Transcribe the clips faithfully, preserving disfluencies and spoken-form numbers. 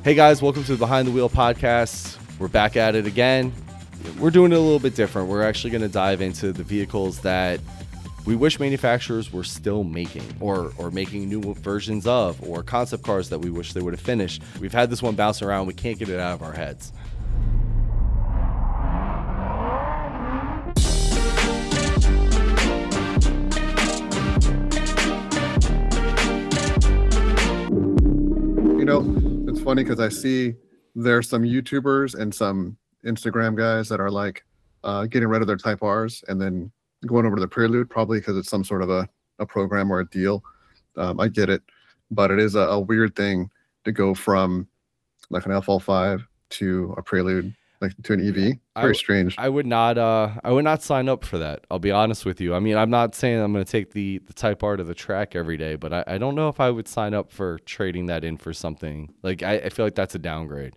Hey guys, welcome to the Behind the Wheel podcast. We're back at it again. We're doing it a little bit different. We're actually going to dive into the vehicles that we wish manufacturers were still making or or making new versions of, or concept cars that we wish they would have finished. We've had this one bounce around. We can't get it out of our heads. You know, it's funny because I see there's some YouTubers and some Instagram guys that are like uh, getting rid of their Type R's and then going over to the Prelude, probably because it's some sort of a, a program or a deal. Um, I get it, but it is a, a weird thing to go from like an F L five to a Prelude, like to an E V. Very I, strange. I would not. Uh, I would not sign up for that. I'll be honest with you. I mean, I'm not saying I'm going to take the the Type R to the track every day, but I, I don't know if I would sign up for trading that in for something. Like I, I feel like that's a downgrade.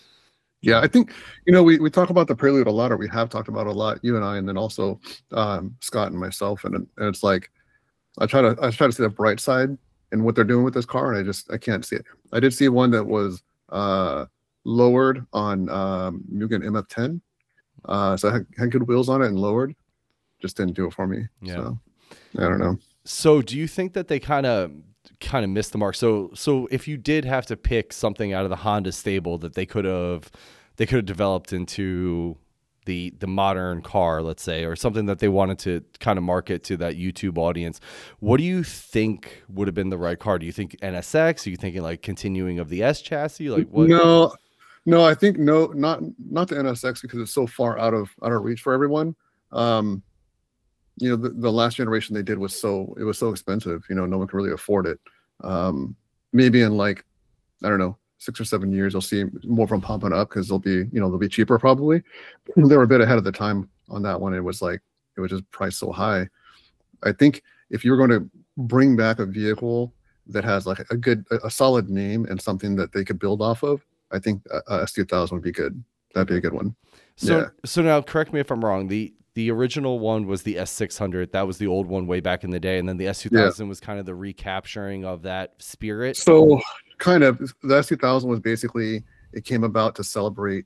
Yeah, I think, you know, we, we talk about the Prelude a lot, or we have talked about it a lot, you and I, and then also um, Scott and myself. And, and it's like, I try to I try to see the bright side in what they're doing with this car, and I just, I can't see it. I did see one that was uh, lowered on um, Mugen M F ten. Uh, so I had, had good wheels on it and lowered. Just didn't do it for me. Yeah. So, I don't know. So do you think that they kind of kind of missed the mark? So so if you did have to pick something out of the Honda stable that they could have they could have developed into the the modern car, let's say, or something that they wanted to kind of market to that YouTube audience, what do you think would have been the right car? Do you think N S X? Are you thinking like continuing of the S chassis? Like what? No, no, I think no, not not the N S X, because it's so far out of out of reach for everyone. Um, you know, the, the last generation they did was so it was so expensive. You know, no one could really afford it. Um, maybe in like, I don't know, six or seven years, you'll see more of them popping up because they'll be, you know, they'll be cheaper probably. They were a bit ahead of the time on that one. It was like it was just priced so high. I think if you're going to bring back a vehicle that has like a good, a solid name and something that they could build off of, I think a S two thousand would be good. That'd be a good one. So yeah. so now correct me if I'm wrong. The The original one was the S six hundred. That was the old one way back in the day. And then the S two thousand yeah. was kind of the recapturing of that spirit. So kind of the S two thousand was basically, it came about to celebrate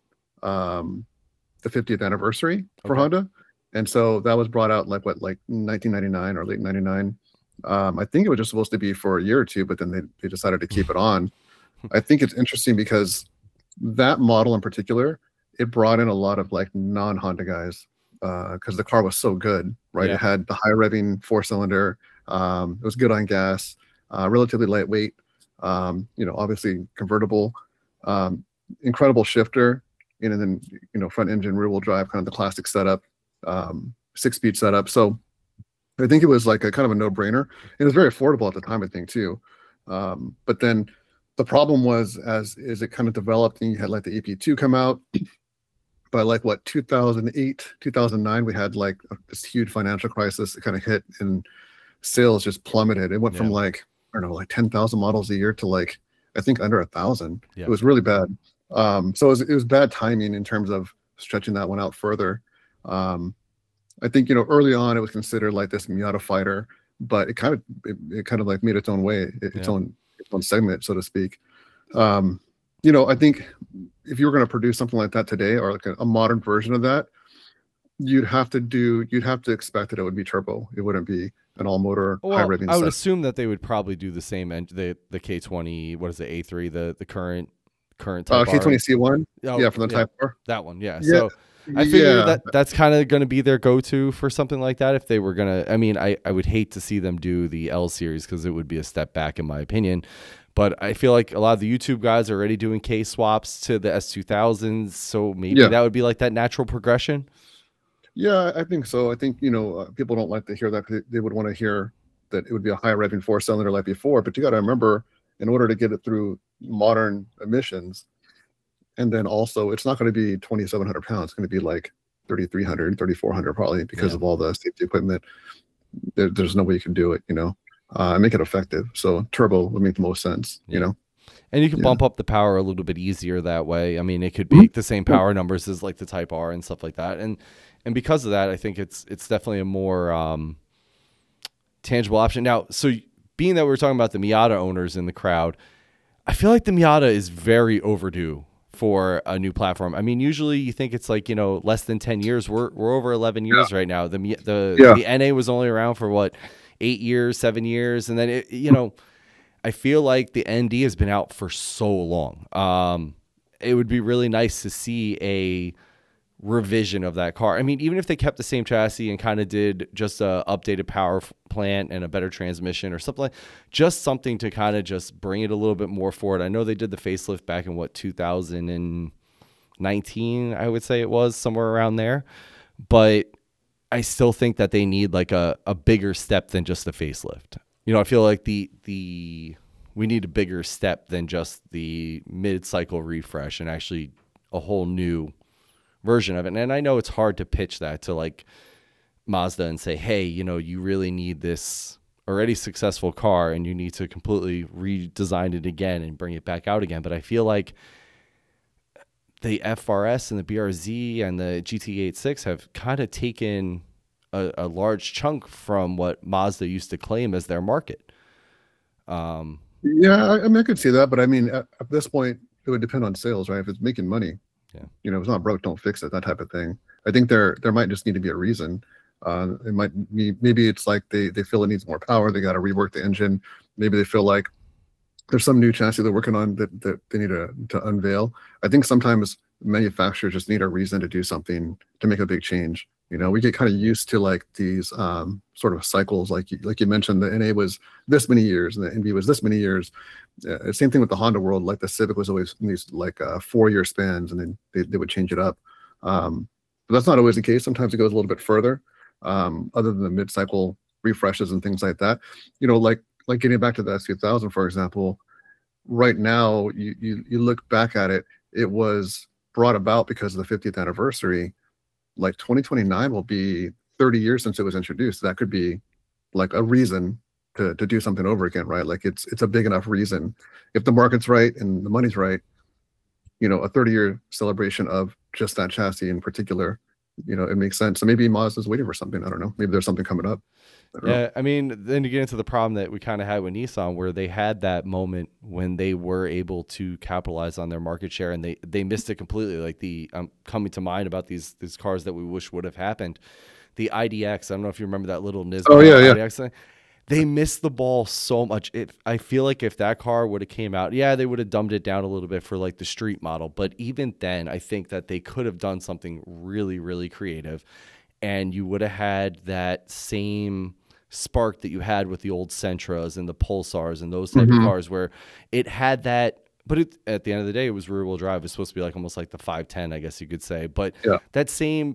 um, the fiftieth anniversary for okay. Honda. And so that was brought out like what, like nineteen ninety-nine or late ninety-nine. Um, I think it was just supposed to be for a year or two, but then they, they decided to keep it on. I think it's interesting because that model in particular, it brought in a lot of like non-Honda guys. Because uh, the car was so good, right? Yeah. It had the high revving four cylinder. Um, it was good on gas, uh, relatively lightweight. Um, you know, obviously convertible, um, incredible shifter, and then you know front engine, rear wheel drive, kind of the classic setup, um, six speed setup. So I think it was like a kind of a no brainer. It was very affordable at the time, I think too. Um, but then the problem was as as it kind of developed, and you had like the E P two come out. By like what two thousand eight, two thousand nine, we had like this huge financial crisis that kind of hit, and sales just plummeted. It went yeah. from like I don't know, like ten thousand models a year to like I think under a thousand. Yeah. It was really bad. Um, so it was, it was bad timing in terms of stretching that one out further. Um, I think you know early on it was considered like this Miata fighter, but it kind of it, it kind of like made its own way, its yeah. own its own segment, so to speak. Um, You know, I think if you were going to produce something like that today, or like a, a modern version of that, you'd have to do, you'd have to expect that it would be turbo. It wouldn't be an all motor well, high revving. I would set. assume that they would probably do the same engine, the the K twenty. What is it, A three? The the current current Type uh, K twenty C one. Oh, yeah, from the yeah, Type R. That one, yeah. yeah. So I figure yeah. that that's kind of going to be their go-to for something like that. If they were going to, I mean, I I would hate to see them do the L series because it would be a step back in my opinion. But I feel like a lot of the YouTube guys are already doing K swaps to the S two thousands, so maybe yeah. that would be like that natural progression. Yeah, I think so. I think you know uh, people don't like to hear that. They would want to hear that it would be a high revving four cylinder like before. But you got to remember, in order to get it through modern emissions, and then also it's not going to be twenty-seven hundred pounds. It's going to be like thirty-three hundred, thirty-four hundred probably because yeah. of all the safety equipment. There, there's no way you can do it, you know. Uh, make it effective. So turbo would make the most sense, yeah. you know. And you can yeah. bump up the power a little bit easier that way. I mean, it could be mm-hmm. the same power numbers as like the Type R and stuff like that. And and because of that, I think it's it's definitely a more um, tangible option. Now, so being that we were talking about the Miata owners in the crowd, I feel like the Miata is very overdue for a new platform. I mean, usually you think it's like, you know, less than ten years. We're we're over eleven Yeah. years right now. The Mi- the Yeah. the N A was only around for what, eight years, seven years, and then it, you know, I feel like the N D has been out for so long. Um, it would be really nice to see a revision of that car. I mean, even if they kept the same chassis and kind of did just a updated power f- plant and a better transmission or something like, just something to kind of just bring it a little bit more forward. I know they did the facelift back in what, two thousand nineteen, I would say it was, somewhere around there. But I still think that they need like a, a bigger step than just the facelift. You know, I feel like the the we need a bigger step than just the mid-cycle refresh and actually a whole new version of it. And I know it's hard to pitch that to like Mazda and say, hey, you know, you really need this already successful car and you need to completely redesign it again and bring it back out again. But I feel like the F R S and the B R Z and the G T eighty-six have kind of taken a, a large chunk from what Mazda used to claim as their market. Um, Yeah, I, I mean, I could see that, but I mean, at, at this point, it would depend on sales, right? If it's making money, Yeah. you know, if it's not broke, don't fix it, that type of thing. I think there there might just need to be a reason. Uh, it might be, maybe it's like they they feel it needs more power. They got to rework the engine. Maybe they feel like there's some new chassis they're working on that, that they need to, to unveil. I think sometimes manufacturers just need a reason to do something to make a big change. You know, we get kind of used to like these um, sort of cycles, like you, like you mentioned, the N A was this many years and the N B was this many years. Uh, same thing with the Honda world. Like the Civic was always in these like uh, four-year spans, and then they, they would change it up. Um, but that's not always the case. Sometimes it goes a little bit further, um, other than the mid-cycle refreshes and things like that. You know, like like getting back to the S two thousand, for example. Right now, you, you you look back at it, it was brought about because of the fiftieth anniversary. Like twenty twenty-nine will be thirty years since it was introduced. That could be like a reason to to do something over again, right? Like it's it's a big enough reason. If the market's right and the money's right, you know, a thirty year celebration of just that chassis in particular, you know, it makes sense. So maybe Mazda's waiting for something. I don't know. Maybe there's something coming up. I don't know. Yeah, I mean, then you get into the problem that we kind of had with Nissan, where they had that moment when they were able to capitalize on their market share, and they they missed it completely. Like the um, coming to mind about these these cars that we wish would have happened, the I D X. I don't know if you remember that little Nismo Oh yeah, yeah. I D X thing. They missed the ball so much. It, I feel like if that car would have came out, yeah, they would have dumbed it down a little bit for like the street model. But even then, I think that they could have done something really, really creative, and you would have had that same spark that you had with the old Sentras and the Pulsars and those type Mhm. of cars, where it had that. But it, at the end of the day, it was rear wheel drive. It's supposed to be like almost like the five ten, I guess you could say. But Yeah. that same,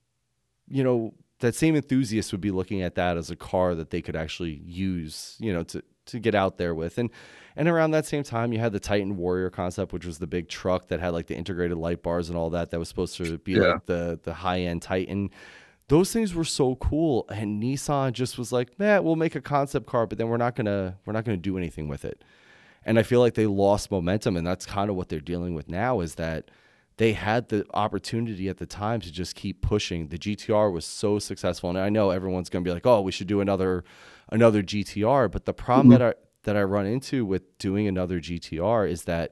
you know, that same enthusiast would be looking at that as a car that they could actually use, you know, to to get out there with. And and around that same time, you had the Titan Warrior concept, which was the big truck that had like the integrated light bars and all that. That was supposed to be Yeah. like the the high end Titan. Those things were so cool, and Nissan just was like, "Man, we'll make a concept car, but then we're not gonna we're not gonna do anything with it." And I feel like they lost momentum, and that's kind of what they're dealing with now. Is that they had the opportunity at the time to just keep pushing. The G T R was so successful, and I know everyone's gonna be like, "Oh, we should do another another G T R." But the problem Mhm. that I that I run into with doing another G T R is that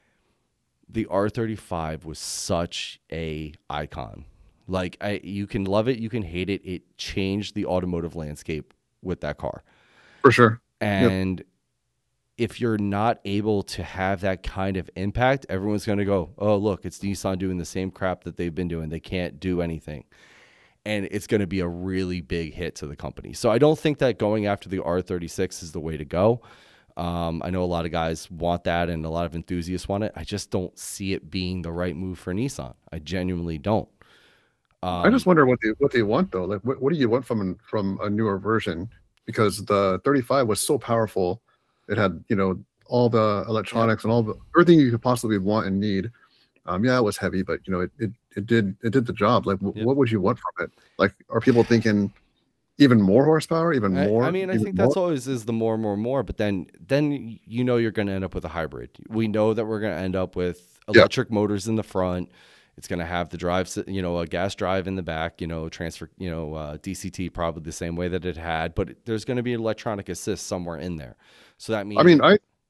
the R thirty-five was such a icon. Like I, you can love it, you can hate it. It changed the automotive landscape with that car. For sure. Yep. And if you're not able to have that kind of impact, everyone's going to go, "Oh, look, it's Nissan doing the same crap that they've been doing. They can't do anything." And it's going to be a really big hit to the company. So I don't think that going after the R thirty-six is the way to go. Um, I know a lot of guys want that and a lot of enthusiasts want it. I just don't see it being the right move for Nissan. I genuinely don't. Um, I just wonder what they what they want though. Like, what, what do you want from an- from a newer version? Because the thirty-five was so powerful, it had you know all the electronics and all the everything you could possibly want and need. Um, yeah, it was heavy, but you know it it, it did it did the job. Like, w- Yep. what would you want from it? Like, are people thinking even more horsepower, even I, more? I mean, I even think more? that's always is the more, more, more. But then, then you know you're going to end up with a hybrid. We know that we're going to end up with Yeah. electric motors in the front. It's going to have the drive, sy- you know, a gas drive in the back. You know, transfer, you know, uh, D C T probably the same way that it had. But there's going to be electronic assist somewhere in there. So that means, I mean, I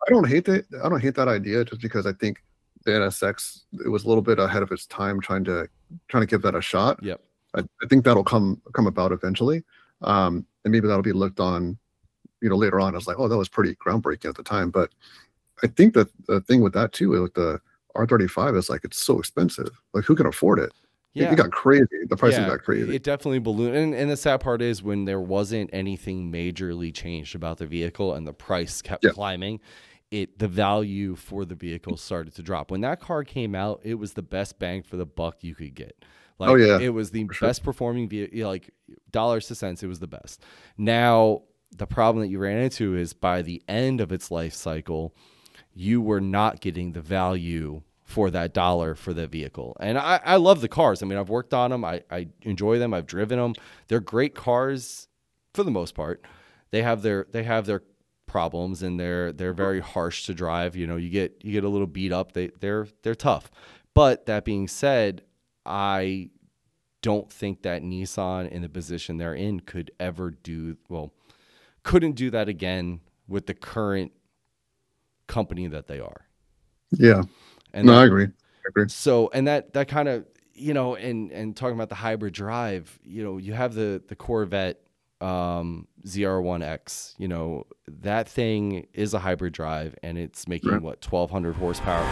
I don't hate that. I don't hate that idea just because I think the N S X, it was a little bit ahead of its time trying to trying to give that a shot. Yep. I, I think that'll come come about eventually, um, and maybe that'll be looked on, you know, later on as like, oh, that was pretty groundbreaking at the time. But I think that the thing with that too, with the R thirty-five, is like it's so expensive. Like, who can afford it? Yeah. It, it got crazy. The pricing yeah, got crazy. It definitely ballooned. And, and the sad part is when there wasn't anything majorly changed about the vehicle and the price kept Yeah. climbing, it the value for the vehicle started to drop. When that car came out, it was the best bang for the buck you could get. Like, Oh, yeah, it was the for sure. best performing vehicle, like dollars to cents, it was the best. Now, the problem that you ran into is by the end of its life cycle, you were not getting the value for that dollar for the vehicle. And I, I love the cars. I mean, I've worked on them. I, I enjoy them. I've driven them. They're great cars for the most part. They have their they have their problems, and they're they're very harsh to drive. You know, you get you get a little beat up. They they're they're tough. But that being said, I don't think that Nissan in the position they're in could ever do well, couldn't do that again with the current company that they are. Yeah. And no, that, I agree. I agree. So, and that, that kind of, you know, and, and talking about the hybrid drive, you know, you have the, the Corvette um, Z R one X, you know, that thing is a hybrid drive, and it's making Right. what, twelve hundred horsepower.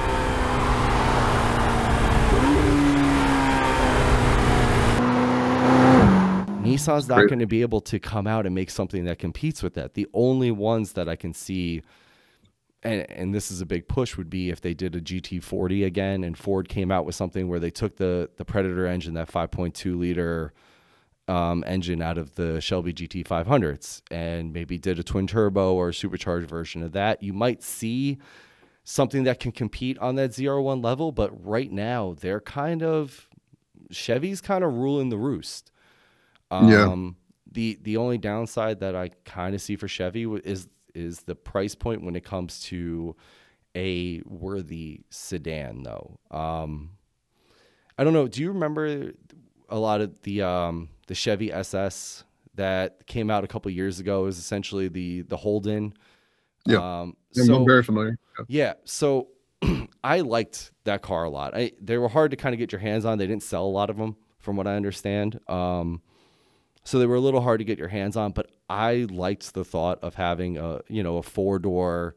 Nissan's not Great. going to be able to come out and make something that competes with that. The only ones that I can see, and, and this is a big push, would be if they did a G T forty again, and Ford came out with something where they took the the Predator engine, that five point two liter um, engine out of the Shelby G T five hundreds, and maybe did a twin turbo or a supercharged version of that. You might see something that can compete on that Z R one level, but right now they're kind of, Chevy's kind of ruling the roost. Um, Yeah. The the only downside that I kind of see for Chevy is is the price point when it comes to a worthy sedan, though. Um, I don't know. Do you remember a lot of the um, the Chevy S S that came out a couple years ago? It was essentially the the Holden. Yeah. Um, I'm so very familiar. Yeah. yeah, so I liked that car a lot. I they were hard to kind of get your hands on. They didn't sell a lot of them, from what I understand. Um, so they were a little hard to get your hands on. But I liked the thought of having a you know a four door,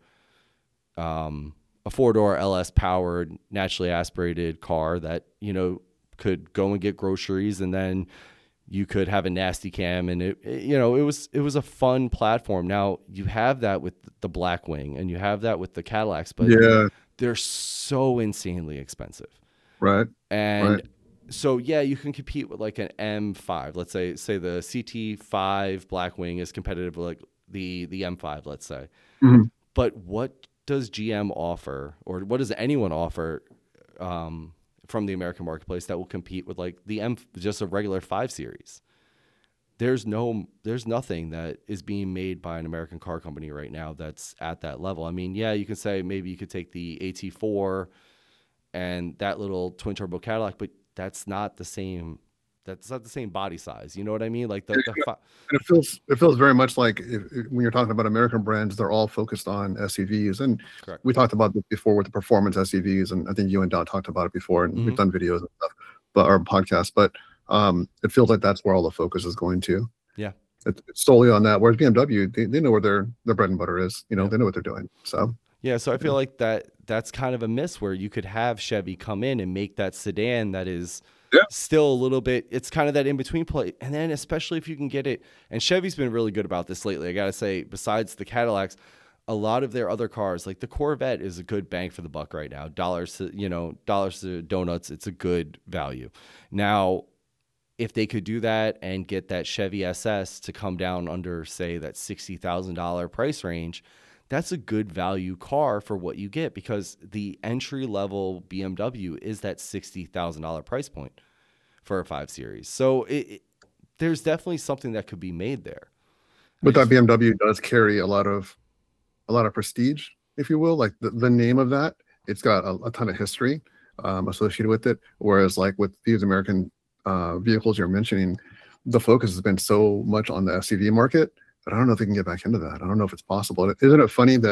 um, a four door L S powered, naturally aspirated car that you know could go and get groceries, and then you could have a nasty cam, and it, it you know it was it was a fun platform. Now you have that with the Blackwing, and you have that with the Cadillacs, but Yeah. they're so insanely expensive. Right. And Right. so yeah, you can compete with like an M five. Let's say say the C T five Blackwing is competitive with like the the M five, let's say. Mhm. But what does G M offer, or what does anyone offer um, from the American marketplace that will compete with like the M, just a regular five series? There's no, there's nothing that is being made by an American car company right now that's at that level. I mean, yeah, you can say maybe you could take the A T four and that little twin turbo Cadillac, but that's not the same. That's not the same body size. You know what I mean? Like the, the fi- And it feels it feels very much like if, if- when you're talking about American brands, they're all focused on S U Vs. And Correct. we talked about this before with the performance S U Vs, and I think you and Dot talked about it before, and Mhm. we've done videos and stuff, but our podcast. But um, it feels like that's where all the focus is going to. Yeah. It's it's solely on that. Whereas B M W, they, they know where their their bread and butter is. You know, Yeah. they know what they're doing. So Yeah, so I feel like that that's kind of a miss where you could have Chevy come in and make that sedan that is Yeah. still a little bit, it's kind of that in-between play. And then especially if you can get it, and Chevy's been really good about this lately, I got to say, besides the Cadillacs, a lot of their other cars, like the Corvette is a good bang for the buck right now. Dollars to, you know, dollars to donuts, it's a good value. Now, if they could do that and get that Chevy S S to come down under, say, that sixty thousand dollars price range, that's a good value car for what you get, because the entry level B M W is that sixty thousand dollars price point for a five series. So it, it, there's definitely something that could be made there. but that B M W does carry a lot of a lot of prestige, if you will. Like the, the name of that, it's got a, a ton of history um, associated with it. Whereas like with these American uh, vehicles you're mentioning, the focus has been so much on the S U V market that I don't know if they can get back into that. I don't know if it's possible. Isn't it funny that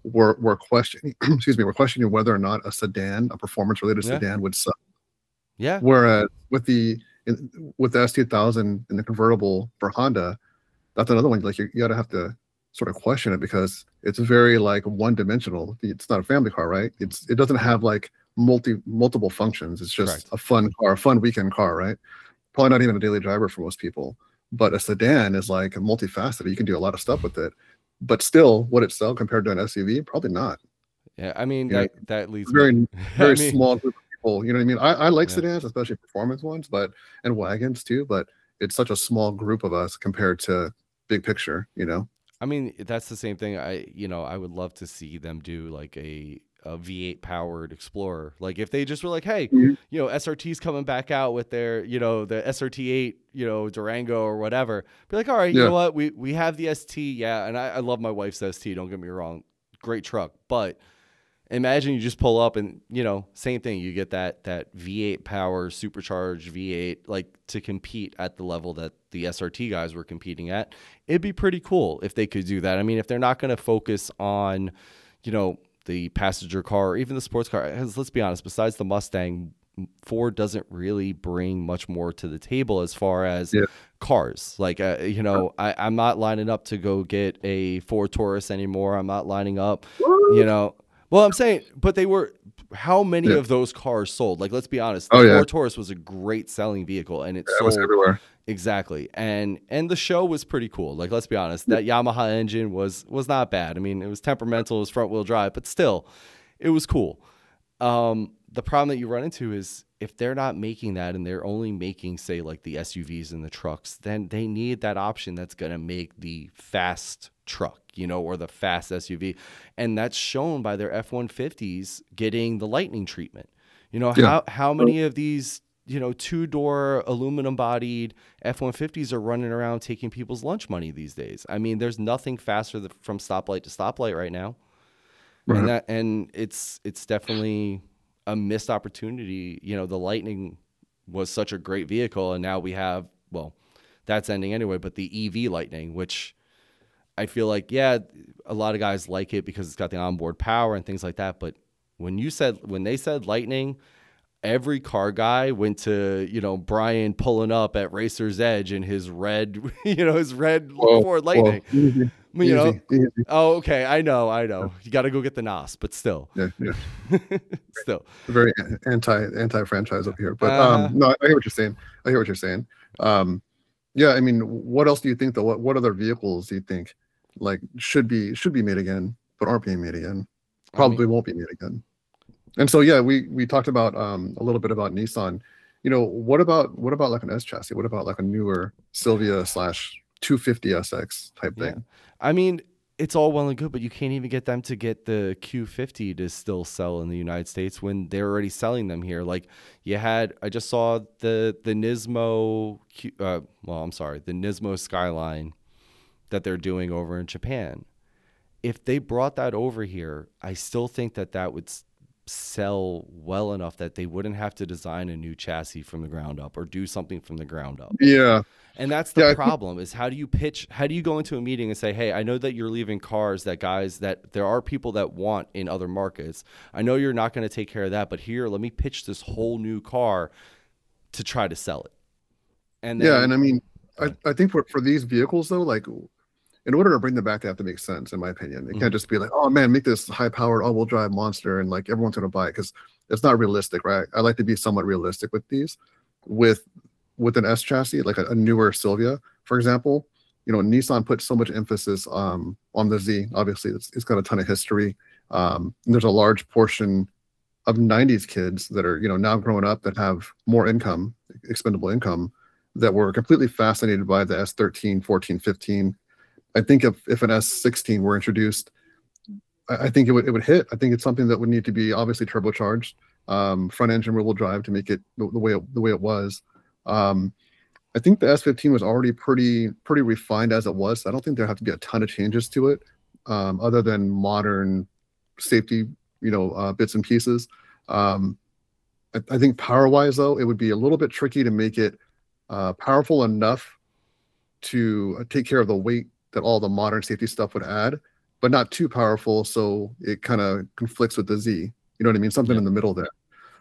were were questioning, excuse me, were questioning whether or not a sedan, a performance-related Yeah. sedan, would sell. Yeah. Whereas with the in, with the S two thousand and the convertible for Honda, that's another one. Like you, you gotta have to sort of question it because it's very like one-dimensional. It's not a family car, right? It's it doesn't have like multi multiple functions. It's just Correct. a fun car, a fun weekend car, right? Probably not even a daily driver for most people. But a sedan is like multifaceted. You can do a lot of stuff with it. But still, would it sell compared to an S U V? Probably not. Yeah. I mean, You know, that, that leads very, me. very I mean, small group of people. You know what I mean? I, I like yeah. sedans, especially performance ones, but and wagons too. But it's such a small group of us compared to big picture. You know. I mean, that's the same thing. I, you know, I would love to see them do like a, a V eight powered Explorer. Like if they just were like, hey, Mhm. you know, S R T's coming back out with their, you know, the S R T eight, you know, Durango or whatever. Be like, all right, you Yeah. know what? We we have the S T, yeah, and I, I love my wife's S T. Don't get me wrong, great truck. But imagine you just pull up and you know, same thing. You get that that V eight power, supercharged V eight, like to compete at the level that the S R T guys were competing at. It'd be pretty cool if they could do that. I mean, if they're not going to focus on, you know, the passenger car or even the sports car, because let's be honest, besides the Mustang, Ford doesn't really bring much more to the table as far as Yeah. cars. Like, uh, you know, I, I'm not lining up to go get a Ford Taurus anymore. I'm not lining up, you know. Well, I'm saying, but they were, how many Yeah. of those cars sold? Like, let's be honest. The Oh, yeah. Ford Taurus was a great selling vehicle and it Yeah, it was sold everywhere. exactly. And, and the show was pretty cool. Like, let's be honest, that Yamaha engine was, was not bad. I mean, it was temperamental, it was front wheel drive, but still it was cool. Um, the problem that you run into is if they're not making that and they're only making, say, like the S U Vs and the trucks, then they need that option that's going to make the fast truck, you know, or the fast S U V. And that's shown by their F one fifties getting the Lightning treatment. You know, Yeah. how, how many of these, you know, two-door aluminum bodied F one fifties are running around taking people's lunch money these days? I mean, there's nothing faster th- from stoplight to stoplight right now. Right. And that, and it's, it's definitely a missed opportunity. You know, the Lightning was such a great vehicle. And now we have, well, that's ending anyway, but the E V Lightning, which I feel like, yeah, a lot of guys like it because it's got the onboard power and things like that. But when you said, when they said Lightning, every car guy went to, you know, Brian pulling up at Racer's Edge in his red, you know, his red Whoa, Ford Lightning. whoa, easy, You know, easy, easy. oh, okay. I know, I know. You got to go get the N O S, but still, Yeah, yeah. still. Very anti anti franchise up here. But Uh-huh. um, no, I hear what you're saying. I hear what you're saying. Um, yeah, I mean, what else do you think though? What what other vehicles do you think like should be should be made again, but aren't being made again? Probably I mean, won't be made again. And so yeah, we we talked about um a little bit about Nissan. You know, what about what about like an S chassis? What about like a newer Sylvia slash two fifty S X type yeah. thing? I mean, it's all well and good, but you can't even get them to get the Q fifty to still sell in the United States when they're already selling them here. Like you had, I just saw the the Nismo, Q, uh, well, I'm sorry, the Nismo Skyline that they're doing over in Japan. If they brought that over here, I still think that that would s- sell well enough that they wouldn't have to design a new chassis from the ground up or do something from the ground up. Yeah, And that's the Yeah, I think- problem is how do you pitch, how do you go into a meeting and say, hey, I know that you're leaving cars that guys that there are people that want in other markets. I know you're not going to take care of that, but here, let me pitch this whole new car to try to sell it. And then, yeah, and I mean, I, I think for, for these vehicles though, like in order to bring them back, they have to make sense, in my opinion. It Mhm. can't just be like, oh man, make this high-powered all-wheel drive monster, and like everyone's gonna buy it because it's not realistic, right? I like to be somewhat realistic with these. With with an S chassis, like a, a newer Sylvia, for example, you know, Nissan put so much emphasis um, on the Z. Obviously, it's, it's got a ton of history. Um, and there's a large portion of nineties kids that are, you know, now growing up that have more income, expendable income, that were completely fascinated by the S thirteen, fourteen, fifteen. I think if, if an S sixteen were introduced, I, I think it would it would hit. I think it's something that would need to be obviously turbocharged, um, front engine rear wheel drive to make it the, the way it, the way it was. Um, I think the S fifteen was already pretty pretty refined as it was. So I don't think there have to be a ton of changes to it, um, other than modern safety, you know, uh, bits and pieces. Um, I, I think power wise though, it would be a little bit tricky to make it uh, powerful enough to uh, take care of the weight that all the modern safety stuff would add, but not too powerful, so it kind of conflicts with the Z. You know what I mean? Something Yeah. in the middle there.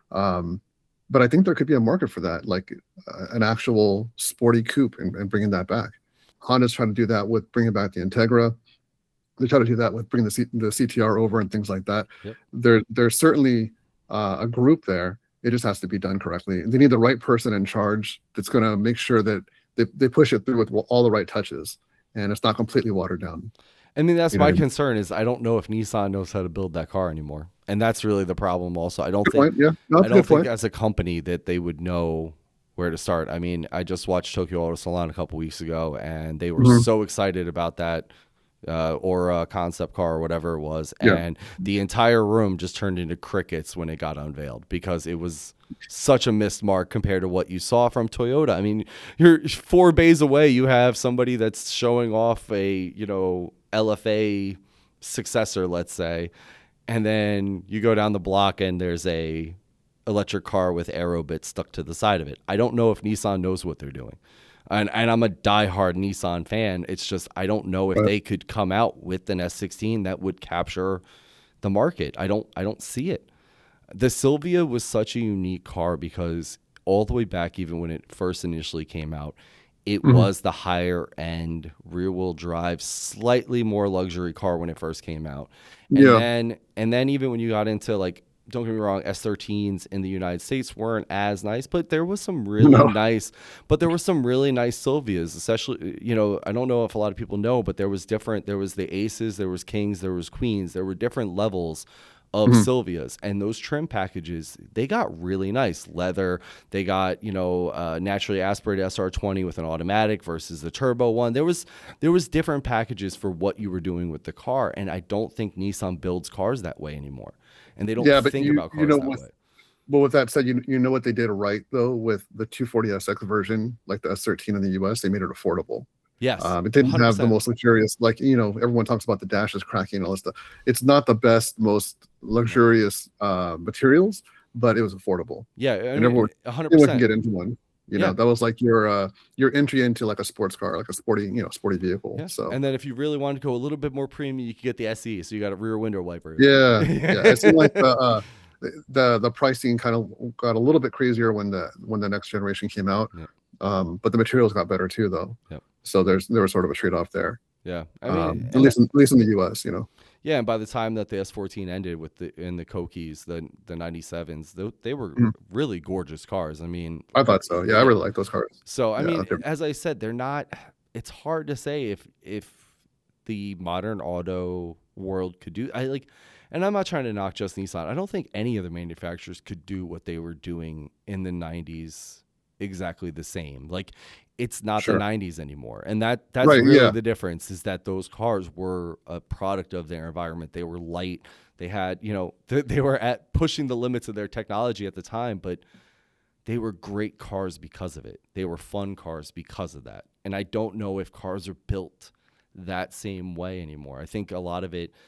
Um, but I think there could be a market for that, like uh, an actual sporty coupe, and, and bringing that back. Honda's trying to do that with bringing back the Integra. They try to do that with bringing the C, the C T R over and things like that. Yep. There, there's certainly uh, a group there. It just has to be done correctly. They need the right person in charge that's going to make sure that they, they push it through with all the right touches, and it's not completely watered down. I mean, that's You know my what I mean? concern is I don't know if Nissan knows how to build that car anymore. And that's really the problem also. I don't Good think point. Yeah, no, I that's a don't good think point. as a company that they would know where to start. I mean, I just watched Tokyo Auto Salon a couple weeks ago, and they were Mhm. so excited about that uh, or a concept car or whatever it was. Yeah. And the entire room just turned into crickets when it got unveiled because it was such a missed mark compared to what you saw from Toyota. I mean, you're four bays away. You have somebody that's showing off a, you know, L F A successor, let's say, and then you go down the block and there's a electric car with aero bits stuck to the side of it. I don't know if Nissan knows what they're doing. And, and I'm a diehard Nissan fan. It's just I don't know if Right. they could come out with an S sixteen that would capture the market. I don't I don't see it. The Silvia was such a unique car because all the way back, even when it first initially came out, it Mhm. was the higher end rear wheel drive, slightly more luxury car when it first came out. And Yeah. then and then even when you got into, like, don't get me wrong, S thirteens in the United States weren't as nice, but there was some really No. nice, but there were some really nice Silvias, especially, you know, I don't know if a lot of people know, but there was different, there was the Aces, there was Kings, there was Queens, there were different levels of Mhm. Silvias, and those trim packages, they got really nice leather. They got, you know, uh, naturally aspirated S R twenty with an automatic versus the turbo one. There was there was different packages for what you were doing with the car, and I don't think Nissan builds cars that way anymore, and they don't Yeah, but think you- about you cars know that what- way. But with that said, you you know what they did right though with the two forty S X version, like the S thirteen in the U S, they made it affordable. Yes, Um, it didn't one hundred have the percent. most luxurious, like, you know, everyone talks about the dashes cracking and all this stuff. It's not the best, most luxurious uh, materials, but it was affordable. Yeah, I And mean, everyone, one hundred anyone can percent. get into one. You Yeah. know, that was like your uh, your entry into like a sports car, like a sporty, you know, sporty vehicle. Yeah. So And then if you really wanted to go a little bit more premium, you could get the S E, so you got a rear window wiper. yeah, yeah. It seemed like the uh, the the pricing kind of got a little bit crazier when the when the next generation came out. Yeah. Um, but the materials got better too, though. Yep. So there's there was sort of a trade off there. Yeah, I mean, Um, and at least in, at least in the U S, you know. yeah, and by the time that the S fourteen ended with the in the Kokis, the the ninety-sevens, they, they were Mhm. really gorgeous cars. I mean, I thought so. Yeah, I really like those cars. so I Yeah, mean, they're- as I said, they're not. It's hard to say if if the modern auto world could do. I like, and I'm not trying to knock just Nissan. I don't think any of the manufacturers could do what they were doing in the nineties exactly the same. Like, it's not Sure. the nineties anymore, and that that's Right, really yeah. the difference. Is that those cars were a product of their environment. They were light. They had, you know, they, they were at pushing the limits of their technology at the time, but they were great cars because of it. They were fun cars because of that. And I don't know if cars are built that same way anymore. I think a lot of it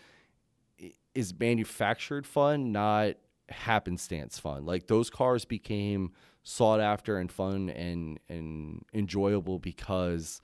i- is manufactured fun, not happenstance fun. Like, those cars became sought after and fun and and enjoyable because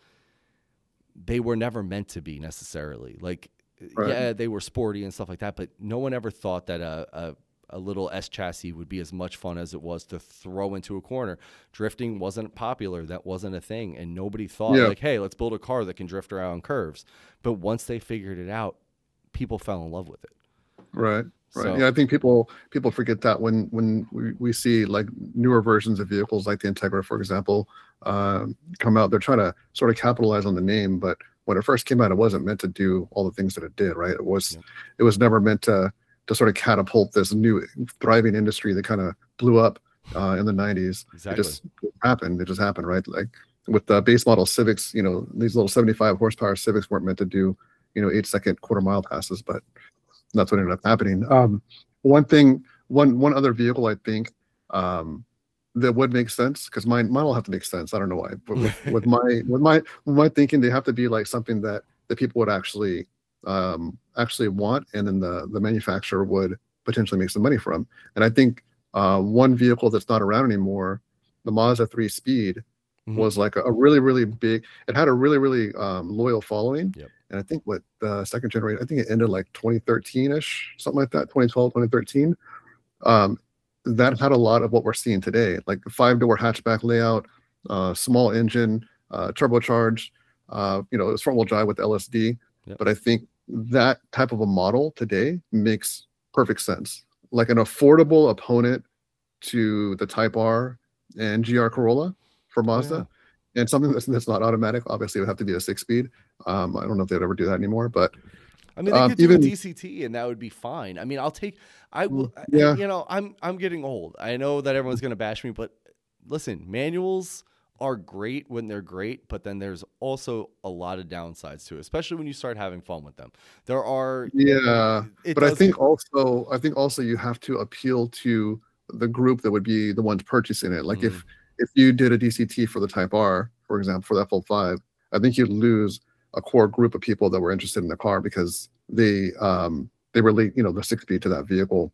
they were never meant to be necessarily. Like, Right. yeah, they were sporty and stuff like that, but no one ever thought that a, a a little S chassis would be as much fun as it was to throw into a corner. Drifting wasn't popular. That wasn't a thing. And nobody thought, Yeah. like, hey, let's build a car that can drift around curves. But once they figured it out, people fell in love with it. Right. Right. So- Yeah, I think people people forget that when when we, we see like newer versions of vehicles like the Integra, for example, um, come out, they're trying to sort of capitalize on the name, but when it first came out, it wasn't meant to do all the things that it did. Right. It was Yep. it was never meant to to sort of catapult this new thriving industry that kind of blew up uh, in the nineties. Exactly. It just happened. It just happened. Right. Like with the base model Civics, you know, these little seventy-five horsepower Civics weren't meant to do, you know, eight second quarter mile passes, but that's what ended up happening. Um, one thing, one one other vehicle, I think, um, that would make sense, because mine mine will have to make sense. I don't know why, but with, with my with my with my thinking, they have to be like something that that people would actually um, actually want, and then the the manufacturer would potentially make some money from. And I think uh, one vehicle that's not around anymore, the Mazda three Speed, Mhm. was like a, a really really big. It had a really really um, loyal following. Yep. And I think what the second generation, I think it ended like twenty thirteen ish, something like that, twenty twelve, twenty thirteen. Um, that had a lot of what we're seeing today, like the five door hatchback layout, uh, small engine, uh, turbocharged, uh, you know, it's front wheel drive with L S D. Yep. But I think that type of a model today makes perfect sense. Like an affordable opponent to the Type R and G R Corolla for Mazda. Oh, yeah. And something that's, that's not automatic, obviously it would have to be a six speed. Um, I don't know if they'd ever do that anymore, but I mean, they um, could do even a D C T and that would be fine. I mean, I'll take, I will, yeah. you know, I'm, I'm getting old. I know that everyone's going to bash me, but listen, manuals are great when they're great, but then there's also a lot of downsides to it, especially when you start having fun with them. There are, yeah, but I think get, also, I think also you have to appeal to the group that would be the ones purchasing it. Like mm. if, if you did a D C T for the Type R, for example, for the F L five, I think you'd lose a core group of people that were interested in the car because they um they relate, you know, the six speed to that vehicle.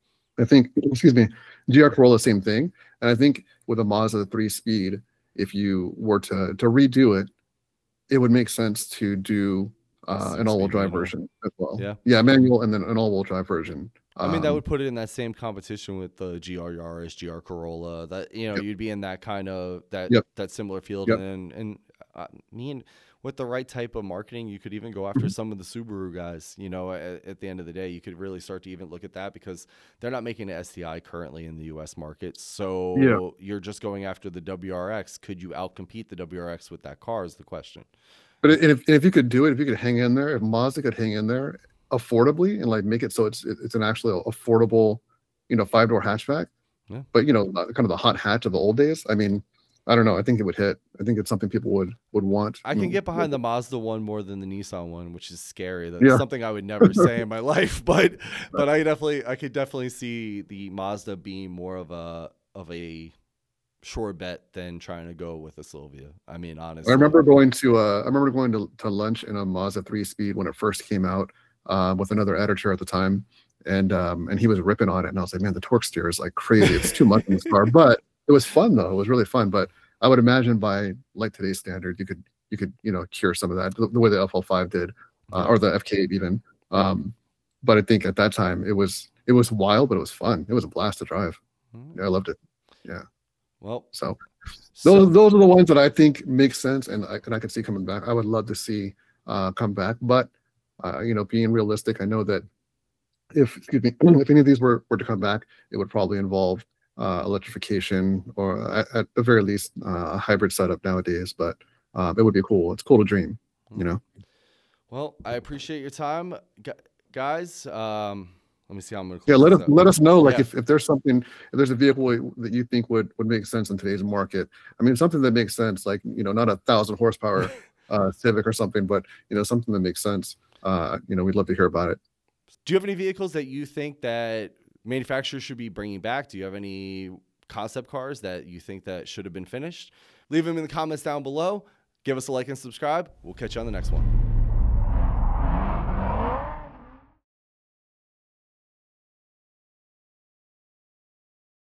I think, excuse me, G R Corolla, same thing. And I think with a Mazda three speed, if you were to to redo it, it would make sense to do uh, an all-wheel drive manual. version as well. Yeah, yeah, manual and then an all-wheel drive version. I mean, that would put it in that same competition with the G R Yaris, G R Corolla. That, you know, yep. you'd be in that kind of that yep. that similar field. Yep. And and uh, me and with the right type of marketing, you could even go after some of the Subaru guys. You know, at, at the end of the day, you could really start to even look at that because they're not making an S T I currently in the U S market. So yeah. you're just going after the W R X. Could you outcompete the W R X with that car is the question. But if if you could do it, if you could hang in there, if Mazda could hang in there affordably and like make it so it's it's an actually affordable, you know, five door hatchback. Yeah. But you know, kind of the hot hatch of the old days. I mean, I don't know. I think it would hit. I think it's something people would would want. I can get behind the Mazda one more than the Nissan one, which is scary. That's yeah. something I would never say in my life. But but I definitely I could definitely see the Mazda being more of a of a sure bet than trying to go with a Silvia. I mean, honestly, I remember going to uh, I remember going to, to lunch in a Mazda three speed when it first came out uh, with another editor at the time, and um, and he was ripping on it, and I was like, man, the torque steer is like crazy. It's too much in this car, but it was fun though. It was really fun. But I would imagine by like today's standard, you could you could you know cure some of that the, the way the F L five did, uh, or the F K eight even. Um, but I think at that time it was it was wild, but it was fun. It was a blast to drive. Yeah, I loved it. Yeah. Well, so those so, those are the ones that I think make sense, and I and I can see coming back. I would love to see uh, come back, but uh, you know, being realistic, I know that if excuse me, if any of these were were to come back, it would probably involve uh, electrification or at, at the very least uh, a hybrid setup nowadays. But um, it would be cool. It's cool to dream, you know. Well, I appreciate your time, guys. Um, Let me see how I'm going to. Yeah, let us out. let us know. Like yeah. if, if there's something, if there's a vehicle that you think would would make sense in today's market. I mean, something that makes sense, like you know, not a thousand horsepower uh, Civic or something, but you know, something that makes sense. Uh, you know, we'd love to hear about it. Do you have any vehicles that you think that manufacturers should be bringing back? Do you have any concept cars that you think that should have been finished? Leave them in the comments down below. Give us a like and subscribe. We'll catch you on the next one.